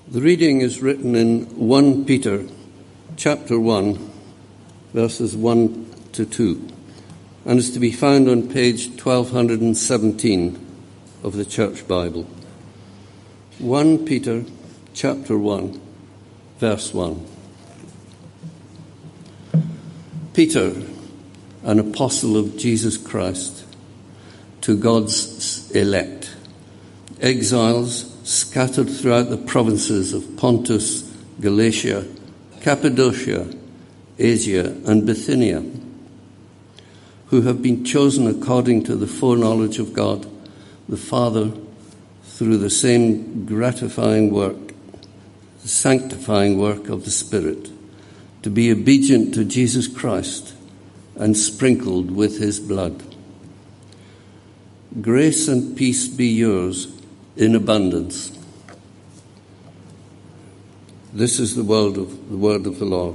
The reading is written in 1 Peter chapter 1, verses 1 to 2, and is to be found on page 1217 of the Church Bible. 1 Peter chapter 1, verse 1. Peter, an apostle of Jesus Christ, to God's elect, exiles scattered throughout the provinces of Pontus, Galatia, Cappadocia, Asia, and Bithynia, who have been chosen according to the foreknowledge of God, the Father, through the same gratifying work, the sanctifying work of the Spirit, to be obedient to Jesus Christ and sprinkled with his blood. Grace and peace be yours in abundance. This is the word of the Lord.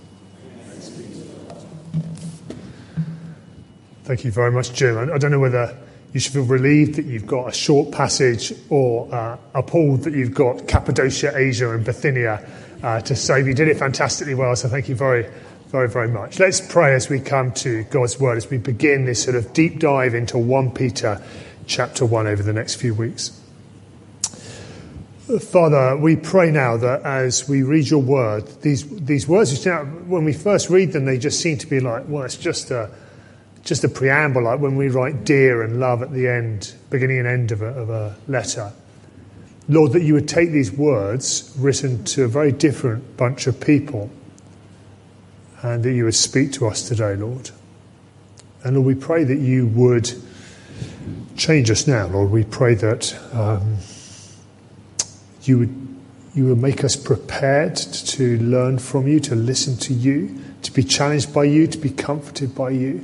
Thank you very much, Jim. I don't know whether you should feel relieved that you've got a short passage or appalled that you've got Cappadocia, Asia and Bithynia to say. You did it fantastically well, so thank you very, very, very much. Let's pray as we come to God's word, as we begin this sort of deep dive into 1 Peter chapter 1 over the next few weeks. Father, we pray now that as we read your word, these words, when we first read them, they just seem to be like, well, it's just a preamble, like when we write dear and love at the end, beginning and end of a letter. Lord, that you would take these words written to a very different bunch of people and that you would speak to us today, Lord. And Lord, we pray that you would change us now, Lord. We pray that you would make us prepared to learn from you, to listen to you, to be challenged by you, to be comforted by you.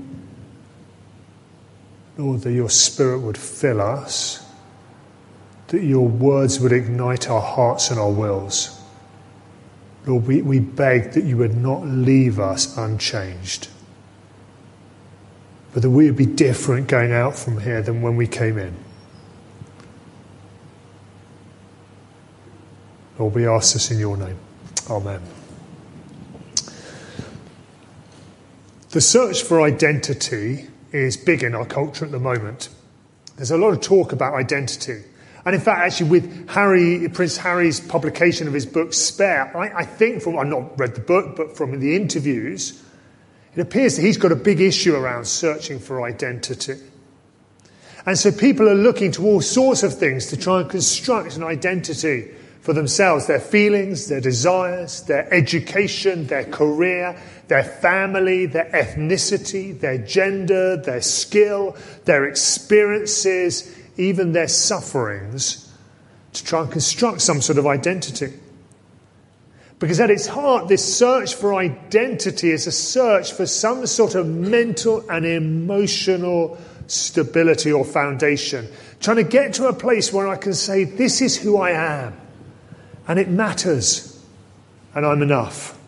Lord, that your Spirit would fill us, that your words would ignite our hearts and our wills. Lord, we beg that you would not leave us unchanged, but that we would be different going out from here than when we came in. Lord, we ask this in your name. Amen. The search for identity is big in our culture at the moment. There's a lot of talk about identity. And in fact, actually, with Prince Harry's publication of his book, Spare, I think from, I've not read the book, but from the interviews, it appears that he's got a big issue around searching for identity. And so people are looking to all sorts of things to try and construct an identity for themselves, their feelings, their desires, their education, their career, their family, their ethnicity, their gender, their skill, their experiences, even their sufferings, to try and construct some sort of identity. Because at its heart, this search for identity is a search for some sort of mental and emotional stability or foundation. Trying to get to a place where I can say, this is who I am. And it matters. And I'm enough.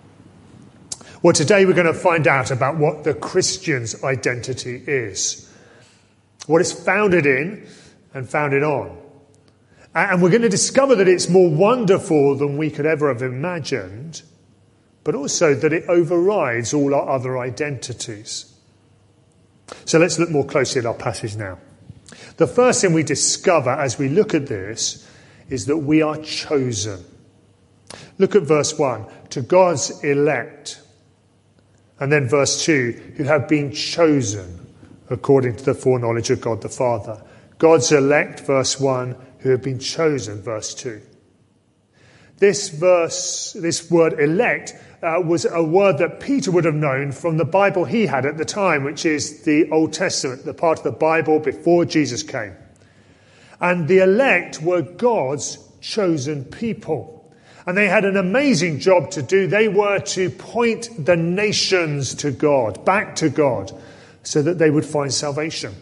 Well, today we're going to find out about what the Christian's identity is. What it's founded in and founded on. And we're going to discover that it's more wonderful than we could ever have imagined, but also that it overrides all our other identities. So let's look more closely at our passage now. The first thing we discover as we look at this is that we are chosen. Look at verse 1. To God's elect. And then verse 2. Who have been chosen according to the foreknowledge of God the Father. God's elect, verse 1. Who have been chosen, verse 2. This word elect was a word that Peter would have known from the Bible he had at the time, which is the Old Testament, the part of the Bible before Jesus came. And the elect were God's chosen people. And they had an amazing job to do. They were to point the nations to God, back to God, so that they would find salvation.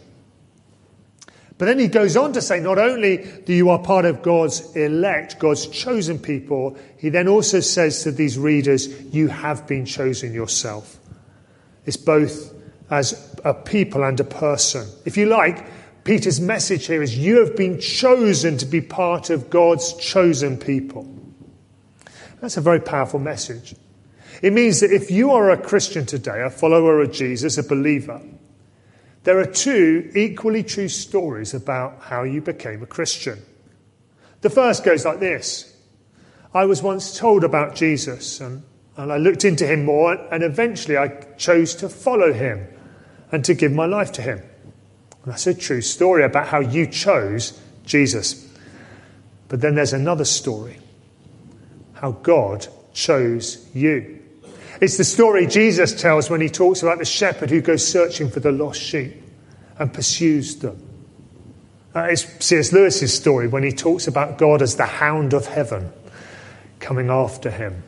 But then he goes on to say, not only do you are part of God's elect, God's chosen people, he then also says to these readers, you have been chosen yourself. It's both as a people and a person. If you like, Peter's message here is you have been chosen to be part of God's chosen people. That's a very powerful message. It means that if you are a Christian today, a follower of Jesus, a believer, there are two equally true stories about how you became a Christian. The first goes like this. I was once told about Jesus and I looked into him more, and eventually I chose to follow him and to give my life to him. And that's a true story about how you chose Jesus. But then there's another story, how God chose you. It's the story Jesus tells when he talks about the shepherd who goes searching for the lost sheep and pursues them. It's C.S. Lewis's story when he talks about God as the hound of heaven coming after him.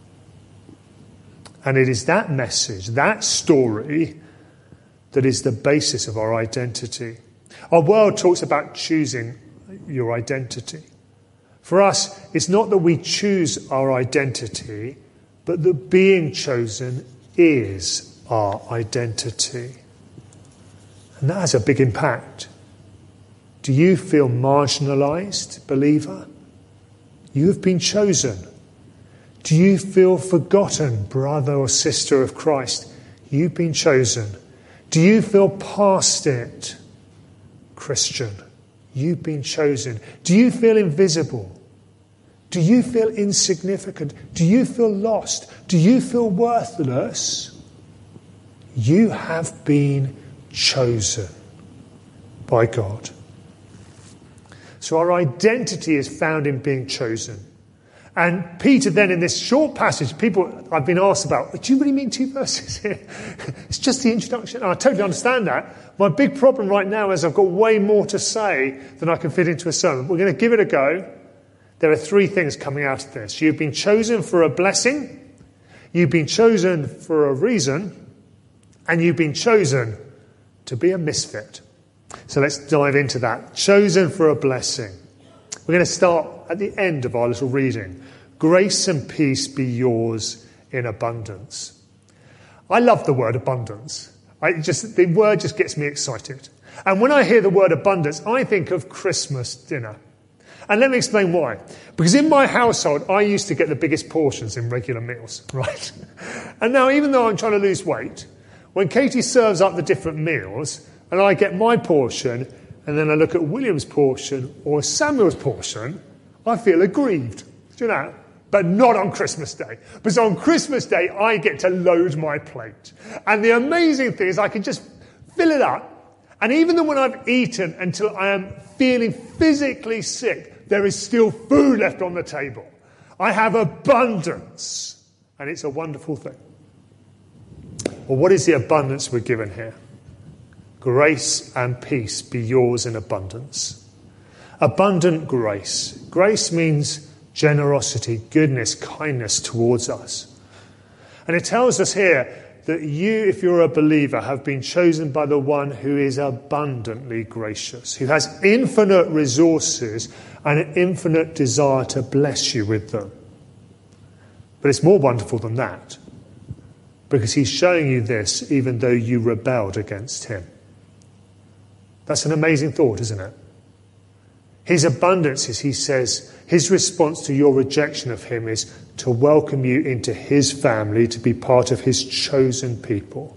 And it is that message, that story, that is the basis of our identity. Our world talks about choosing your identity. For us, it's not that we choose our identity, but that being chosen is our identity. And that has a big impact. Do you feel marginalised, believer? You have been chosen. Do you feel forgotten, brother or sister of Christ? You've been chosen. Do you feel past it, Christian? You've been chosen. Do you feel invisible? Do you feel insignificant? Do you feel lost? Do you feel worthless? You have been chosen by God. So our identity is found in being chosen. And Peter then in this short passage, I've been asked about, do you really mean 2 verses here? It's just the introduction. I totally understand that. My big problem right now is I've got way more to say than I can fit into a sermon. We're going to give it a go. There are 3 things coming out of this. You've been chosen for a blessing, you've been chosen for a reason, and you've been chosen to be a misfit. So let's dive into that. Chosen for a blessing. We're going to start at the end of our little reading. Grace and peace be yours in abundance. I love the word abundance. The word just gets me excited. And when I hear the word abundance, I think of Christmas dinner. And let me explain why. Because in my household, I used to get the biggest portions in regular meals, right? And now, even though I'm trying to lose weight, when Katie serves up the different meals, and I get my portion, and then I look at William's portion or Samuel's portion, I feel aggrieved. Do you know? But not on Christmas Day. Because on Christmas Day, I get to load my plate. And the amazing thing is I can just fill it up. And even though when I've eaten until I am feeling physically sick, there is still food left on the table. I have abundance. And it's a wonderful thing. Well, what is the abundance we're given here? Grace and peace be yours in abundance. Abundant grace. Grace means generosity, goodness, kindness towards us. And it tells us here that you, if you're a believer, have been chosen by the one who is abundantly gracious, who has infinite resources and an infinite desire to bless you with them. But it's more wonderful than that, because he's showing you this even though you rebelled against him. That's an amazing thought, isn't it? His abundance is, he says, his response to your rejection of him is to welcome you into his family, to be part of his chosen people.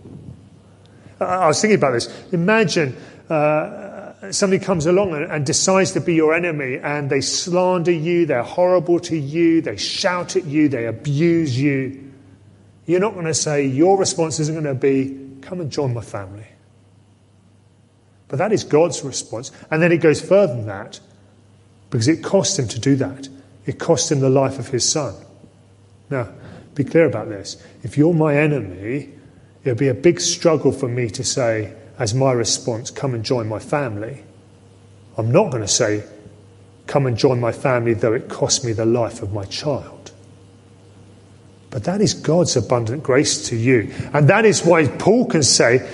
I was thinking about this. Imagine somebody comes along and decides to be your enemy, and they slander you, they're horrible to you, they shout at you, they abuse you. You're not going to say, your response isn't going to be, come and join my family. But that is God's response. And then it goes further than that, because it cost him to do that. It cost him the life of his son. Now, be clear about this. If you're my enemy, it'll be a big struggle for me to say, as my response, come and join my family. I'm not going to say, come and join my family, though it cost me the life of my child. But that is God's abundant grace to you. And that is why Paul can say,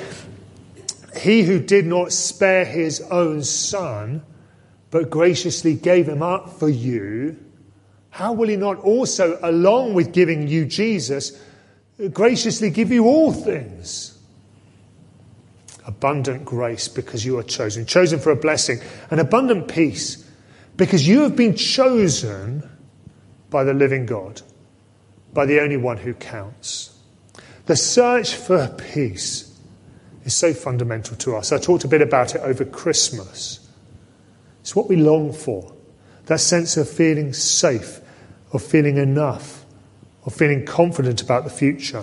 he who did not spare his own son, but graciously gave him up for you, how will he not also, along with giving you Jesus, graciously give you all things? Abundant grace because you are chosen for a blessing. And abundant peace because you have been chosen by the living God. by the only one who counts. The search for peace is so fundamental to us. I talked a bit about it over Christmas. It's what we long for. That sense of feeling safe, of feeling enough, of feeling confident about the future.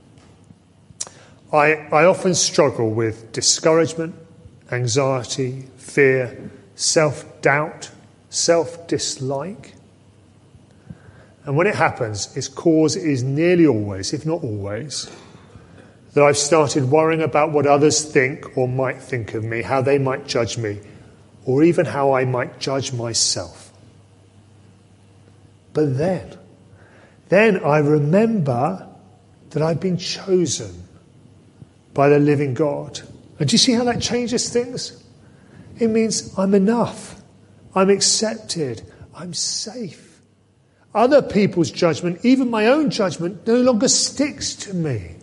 I often struggle with discouragement, anxiety, fear, self-doubt, self-dislike. And when it happens, its cause is nearly always, if not always, that I've started worrying about what others think or might think of me, how they might judge me, or even how I might judge myself. But then I remember that I've been chosen by the living God. And do you see how that changes things? It means I'm enough. I'm accepted. I'm safe. Other people's judgment, even my own judgment, no longer sticks to me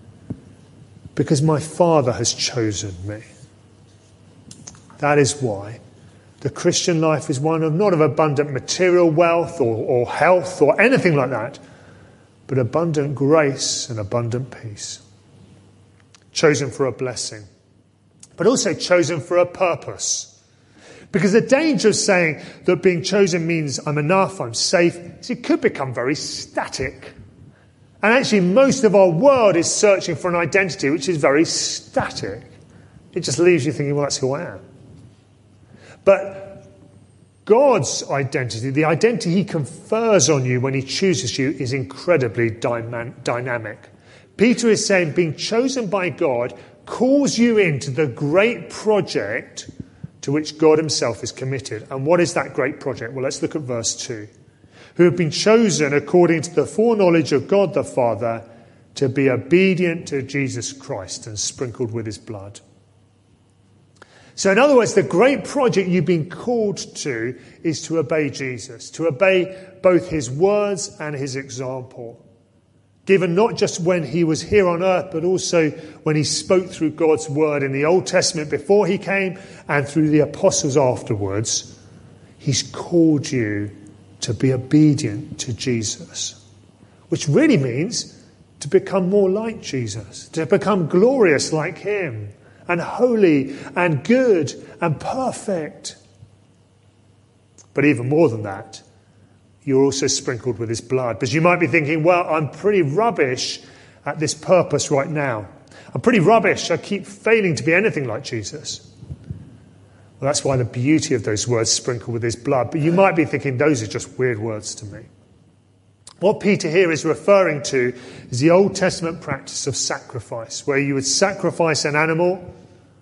because my Father has chosen me. That is why the Christian life is one of not of abundant material wealth or health or anything like that, but abundant grace and abundant peace. Chosen for a blessing, but also chosen for a purpose. Because the danger of saying that being chosen means I'm enough, I'm safe, is it could become very static. And actually most of our world is searching for an identity which is very static. It just leaves you thinking, well, that's who I am. But God's identity, the identity he confers on you when he chooses you, is incredibly dynamic. Peter is saying being chosen by God calls you into the great project to which God himself is committed. And what is that great project? Well, let's look at verse 2. Who have been chosen according to the foreknowledge of God the Father to be obedient to Jesus Christ and sprinkled with his blood. So in other words, the great project you've been called to is to obey Jesus, to obey both his words and his example. Given not just when he was here on earth, but also when he spoke through God's word in the Old Testament before he came and through the apostles afterwards. He's called you to be obedient to Jesus, which really means to become more like Jesus, to become glorious like him, and holy and good and perfect. But even more than that, you're also sprinkled with his blood. Because you might be thinking, well, I'm pretty rubbish at this purpose right now. I'm pretty rubbish. I keep failing to be anything like Jesus. Well, that's why the beauty of those words, sprinkled with his blood. But you might be thinking, those are just weird words to me. What Peter here is referring to is the Old Testament practice of sacrifice, where you would sacrifice an animal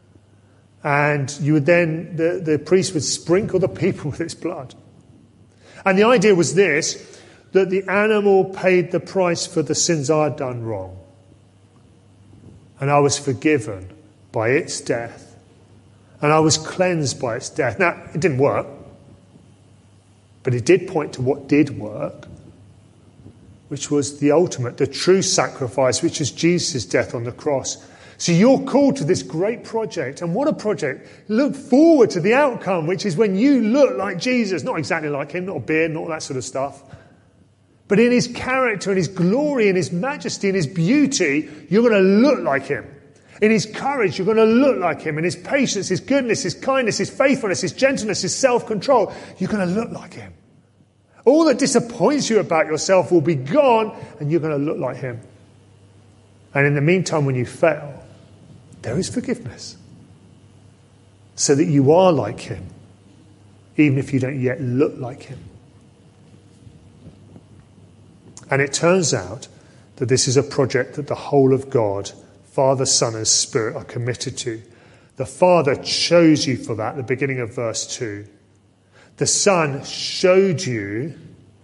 and you would then, the priest would sprinkle the people with its blood. And the idea was this, that the animal paid the price for the sins I had done wrong. And I was forgiven by its death. And I was cleansed by its death. Now, it didn't work. But it did point to what did work, which was the ultimate, the true sacrifice, which is Jesus' death on the cross. So you're called to this great project. And what a project. Look forward to the outcome, which is when you look like Jesus. Not exactly like him, not a beard, not that sort of stuff. But in his character, in his glory, in his majesty, in his beauty, you're going to look like him. In his courage, you're going to look like him. In his patience, his goodness, his kindness, his faithfulness, his gentleness, his self-control, you're going to look like him. All that disappoints you about yourself will be gone, and you're going to look like him. And in the meantime, when you fail, there is forgiveness, so that you are like him, even if you don't yet look like him. And it turns out that this is a project that the whole of God, Father, Son and Spirit are committed to. The Father chose you for that, the beginning of verse 2. The Son showed you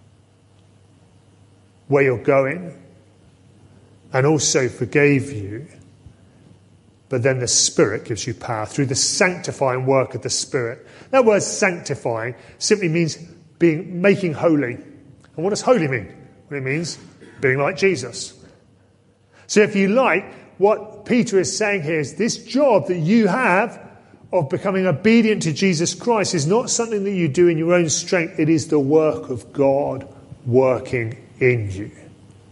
where you're going and also forgave you. But then the Spirit gives you power through the sanctifying work of the Spirit. That word sanctifying simply means making holy. And what does holy mean? Well, it means being like Jesus. So if you like, what Peter is saying here is this job that you have of becoming obedient to Jesus Christ is not something that you do in your own strength. It is the work of God working in you.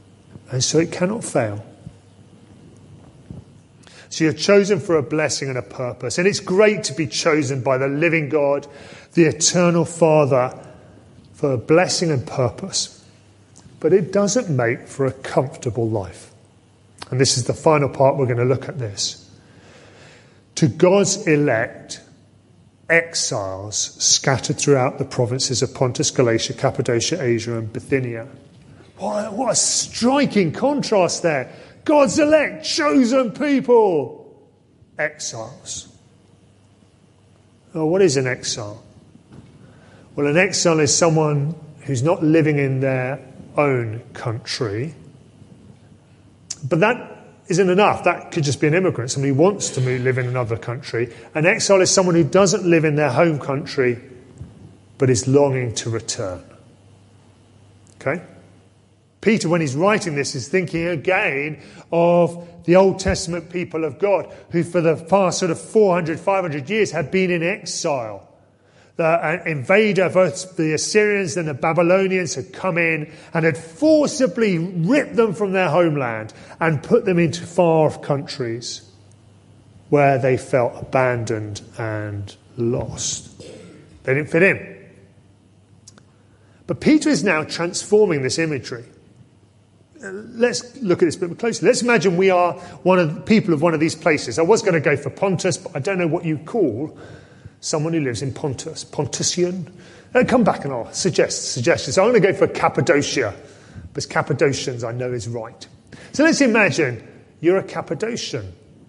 and so it cannot fail. So you're chosen for a blessing and a purpose. And it's great to be chosen by the living God, the eternal Father, for a blessing and purpose. But it doesn't make for a comfortable life. And this is the final part we're going to look at this. To God's elect, exiles scattered throughout the provinces of Pontus, Galatia, Cappadocia, Asia and Bithynia. What a striking contrast there. God's elect, chosen people, exiles. Oh, what is an exile? Well, an exile is someone who's not living in their own country. But that isn't enough. That could just be an immigrant, somebody who wants to live in another country. An exile is someone who doesn't live in their home country, but is longing to return. Okay? Peter, when he's writing this, is thinking again of the Old Testament people of God, who for the past sort of 400, 500 years had been in exile. The invader, both the Assyrians and the Babylonians, had come in and had forcibly ripped them from their homeland and put them into far off countries where they felt abandoned and lost. They didn't fit in. But Peter is now transforming this imagery. Let's look at this a bit more closely. Let's imagine we are one of the people of one of these places. I was going to go for Pontus, but I don't know what you call someone who lives in Pontus. Pontusian? Come back and I'll suggest suggestions. So I'm going to go for Cappadocia, because Cappadocians I know is right. So let's imagine you're a Cappadocian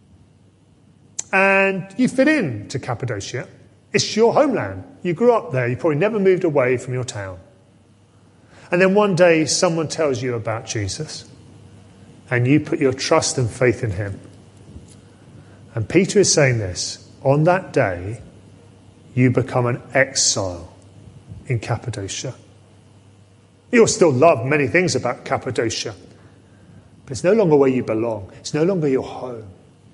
and you fit in to Cappadocia. It's your homeland. You grew up there. You probably never moved away from your town. And then one day someone tells you about Jesus and you put your trust and faith in him. And Peter is saying this, on that day you become an exile in Cappadocia. You'll still love many things about Cappadocia, but it's no longer where you belong. It's no longer your home.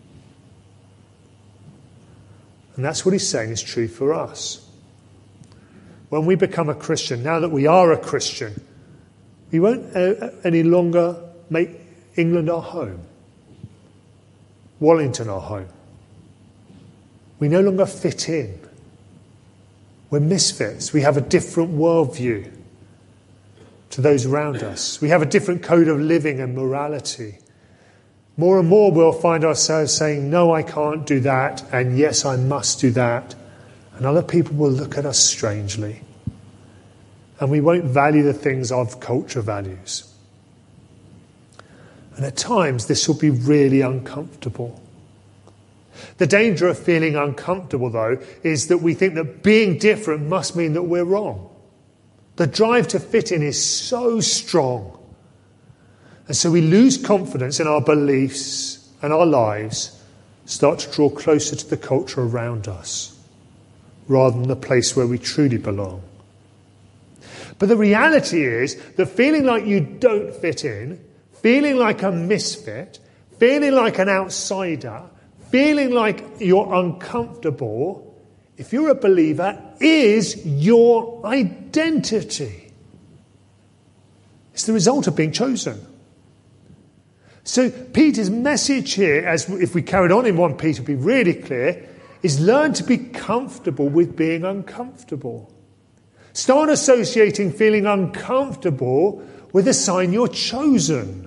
And that's what he's saying is true for us. When we become a Christian, now that we are a Christian, we won't any longer make England our home, Wallington our home. We no longer fit in. We're misfits. We have a different worldview to those around us. We have a different code of living and morality. More and more we'll find ourselves saying, no, I can't do that, and yes, I must do that. And other people will look at us strangely. And we won't value the things our culture values. And at times this will be really uncomfortable. The danger of feeling uncomfortable, though, is that we think that being different must mean that we're wrong. The drive to fit in is so strong. And so we lose confidence in our beliefs, and our lives start to draw closer to the culture around us rather than the place where we truly belong. But the reality is that feeling like you don't fit in, feeling like a misfit, feeling like an outsider, feeling like you're uncomfortable, if you're a believer, is your identity. It's the result of being chosen. So Peter's message here, as if we carried on in 1 Peter, be really clear, is learn to be comfortable with being uncomfortable. Start associating feeling uncomfortable with a sign you're chosen.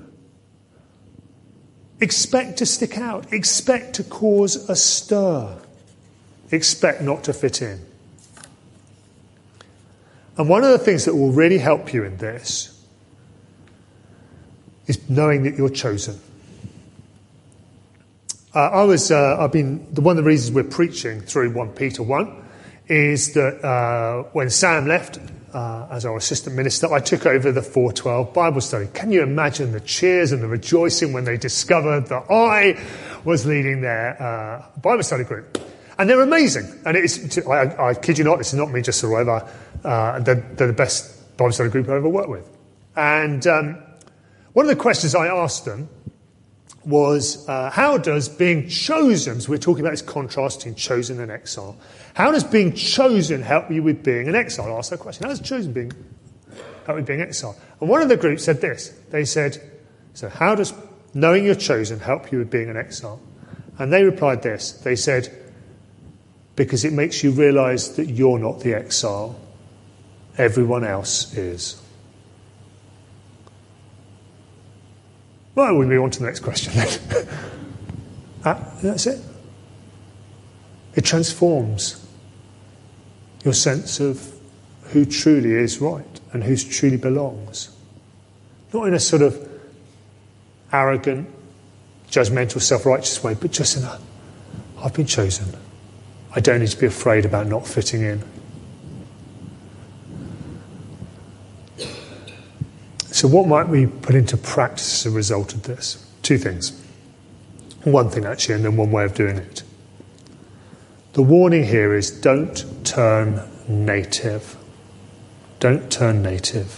Expect to stick out. Expect to cause a stir. Expect not to fit in. And one of the things that will really help you in this is knowing that you're chosen. I've been one of the reasons we're preaching through 1 Peter 1 is that when Sam left as our assistant minister, I took over the 412 Bible study. Can you imagine the cheers and the rejoicing when they discovered that I was leading their Bible study group? And they're amazing. And I kid you not, this is not me just or whatever. They're the best Bible study group I've ever worked with. And one of the questions I asked them was, how does being chosen, so we're talking about this contrast between chosen and exile, how does being chosen help you with being an exile? I asked that question. How does chosen help with being exile? And one of the groups said this. They said, So how does knowing you're chosen help you with being an exile? And they replied this. They said, because it makes you realise that you're not the exile. Everyone else is. Well, we move on to the next question then. That's it. It transforms your sense of who truly is right and who truly belongs. Not in a sort of arrogant, judgmental, self-righteous way, but just in a, I've been chosen. I don't need to be afraid about not fitting in. So what might we put into practice as a result of this? Two things. One thing actually, and then one way of doing it. The warning here is don't turn native. Don't turn native.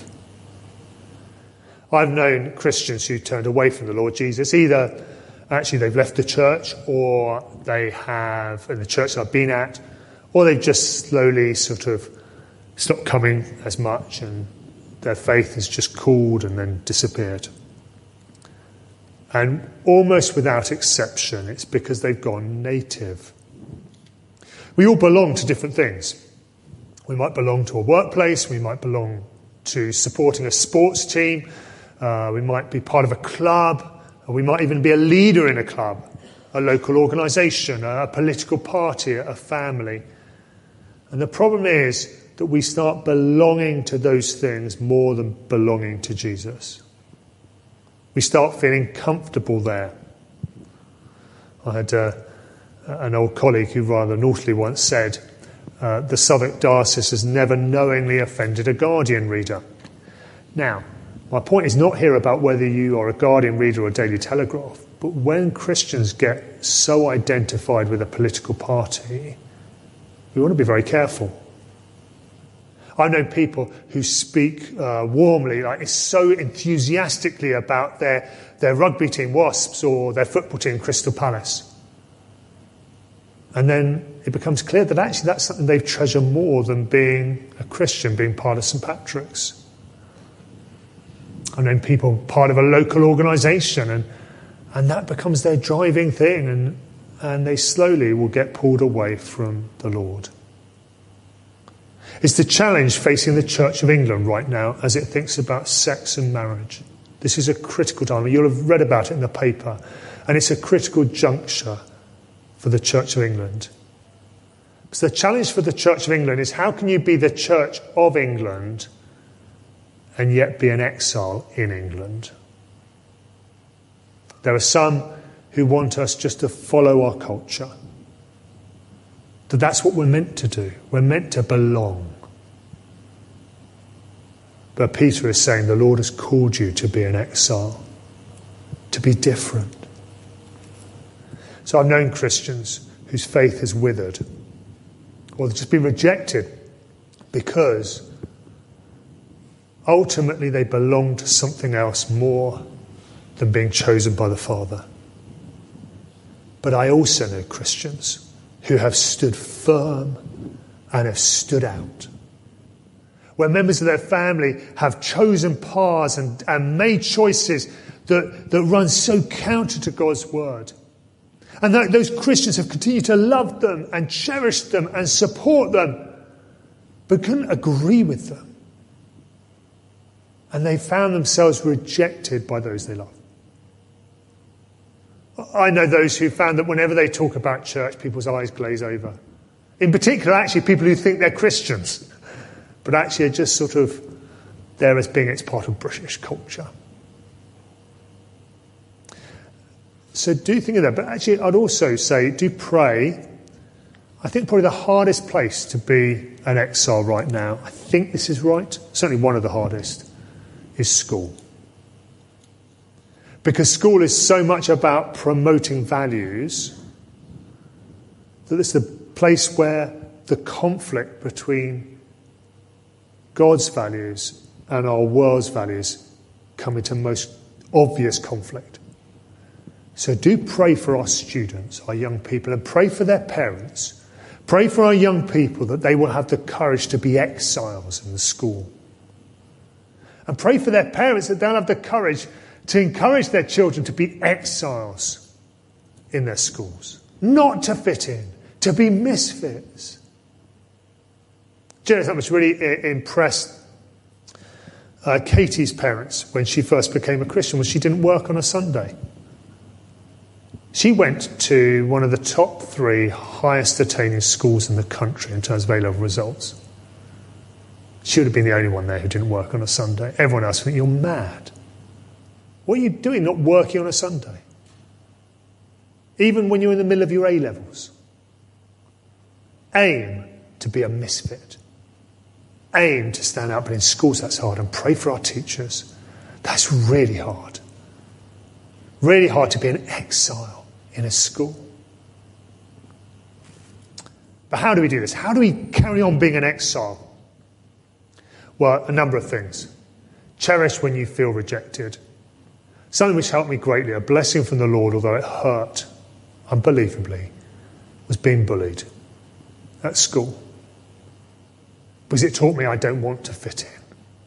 I've known Christians who turned away from the Lord Jesus. Either actually they've left the church, or they have, in the church I've been at, or they've just slowly sort of stopped coming as much and their faith has just cooled and then disappeared. And almost without exception, it's because they've gone native. We all belong to different things. We might belong to a workplace, we might belong to supporting a sports team, we might be part of a club, or we might even be a leader in a club, a local organisation, a political party, a family. And the problem is that we start belonging to those things more than belonging to Jesus. We start feeling comfortable there. I had an old colleague who rather naughtily once said, the Southwark Diocese has never knowingly offended a Guardian reader. Now, my point is not here about whether you are a Guardian reader or a Daily Telegraph, but when Christians get so identified with a political party, we want to be very careful. I've known people who speak warmly, like so enthusiastically about their rugby team, Wasps, or their football team, Crystal Palace. And then it becomes clear that actually that's something they treasure more than being a Christian, being part of St. Patrick's. I've known people part of a local organisation, and that becomes their driving thing, and they slowly will get pulled away from the Lord. It's the challenge facing the Church of England right now as it thinks about sex and marriage. This is a critical time. You'll have read about it in the paper, and it's a critical juncture for the Church of England. So the challenge for the Church of England is, how can you be the Church of England and yet be an exile in England? There are some who want us just to follow our culture. That's what we're meant to do. We're meant to belong. But Peter is saying the Lord has called you to be an exile, to be different. So I've known Christians whose faith has withered, or they've just been rejected because ultimately they belong to something else more than being chosen by the Father. But I also know Christians who have stood firm and have stood out, where members of their family have chosen paths and made choices that run so counter to God's word. And that those Christians have continued to love them and cherish them and support them, but couldn't agree with them. And they found themselves rejected by those they love. I know those who found that whenever they talk about church, people's eyes glaze over. In particular, actually, people who think they're Christians, but actually are just sort of there as being it's part of British culture. So do think of that. But actually, I'd also say, do pray. I think probably the hardest place to be an exile right now, I think this is right, certainly one of the hardest, is school. Because school is so much about promoting values that it's the place where the conflict between God's values and our world's values come into most obvious conflict. So do pray for our students, our young people, and pray for their parents. Pray for our young people that they will have the courage to be exiles in the school. And pray for their parents that they'll have the courage to encourage their children to be exiles in their schools, not to fit in, to be misfits. Do you know something that's really impressed Katie's parents when she first became a Christian was she didn't work on a Sunday. She went to one of the top 3 highest attaining schools in the country in terms of A-level results. She would have been the only one there who didn't work on a Sunday. Everyone else would think, you're mad. What are you doing not working on a Sunday? Even when you're in the middle of your A-levels. Aim to be a misfit. Aim to stand out, but in schools that's hard. And pray for our teachers. That's really hard. Really hard to be an exile in a school. But how do we do this? How do we carry on being an exile? Well, a number of things. Cherish when you feel rejected. Something which helped me greatly, a blessing from the Lord, although it hurt unbelievably, was being bullied at school. Because it taught me I don't want to fit in.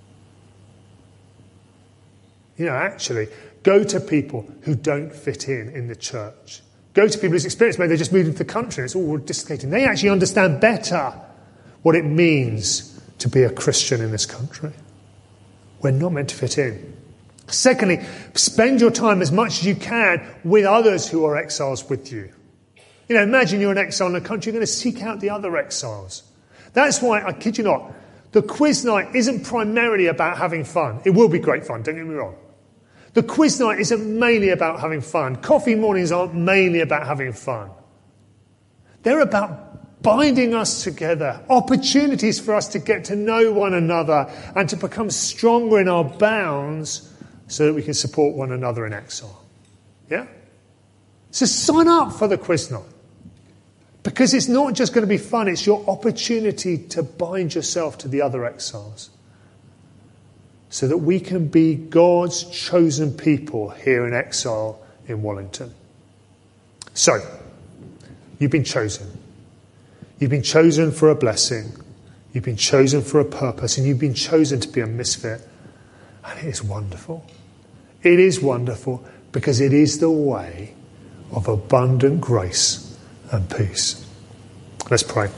You know, actually, go to people who don't fit in the church. Go to people whose experience, maybe they just moved into the country and it's all dislocating. They actually understand better what it means to be a Christian in this country. We're not meant to fit in. Secondly, spend your time as much as you can with others who are exiles with you. You know, imagine you're an exile in a country, you're going to seek out the other exiles. That's why, I kid you not, the quiz night isn't primarily about having fun. It will be great fun, don't get me wrong. The quiz night isn't mainly about having fun. Coffee mornings aren't mainly about having fun. They're about binding us together, opportunities for us to get to know one another and to become stronger in our bounds so that we can support one another in exile. Yeah? So sign up for the quiz night. Because it's not just going to be fun, it's your opportunity to bind yourself to the other exiles. So that we can be God's chosen people here in exile in Wallington. So, you've been chosen. You've been chosen for a blessing. You've been chosen for a purpose. And you've been chosen to be a misfit. And it is wonderful. It is wonderful because it is the way of abundant grace and peace. Let's pray.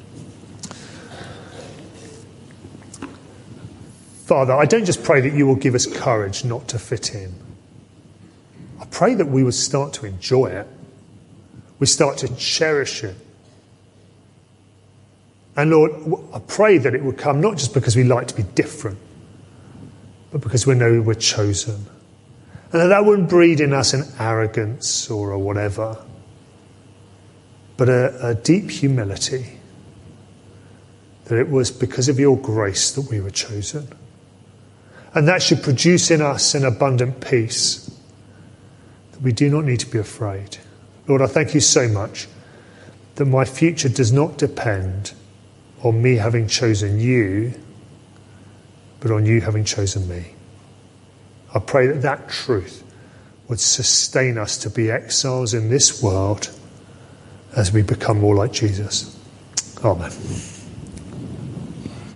Father, I don't just pray that you will give us courage not to fit in. I pray that we would start to enjoy it. We start to cherish it. And Lord, I pray that it would come not just because we like to be different, but because we know we're chosen. And that wouldn't breed in us an arrogance or a whatever, but a deep humility that it was because of your grace that we were chosen. And that should produce in us an abundant peace that we do not need to be afraid. Lord, I thank you so much that my future does not depend on me having chosen you, but on you having chosen me. I pray that that truth would sustain us to be exiles in this world as we become more like Jesus. Amen.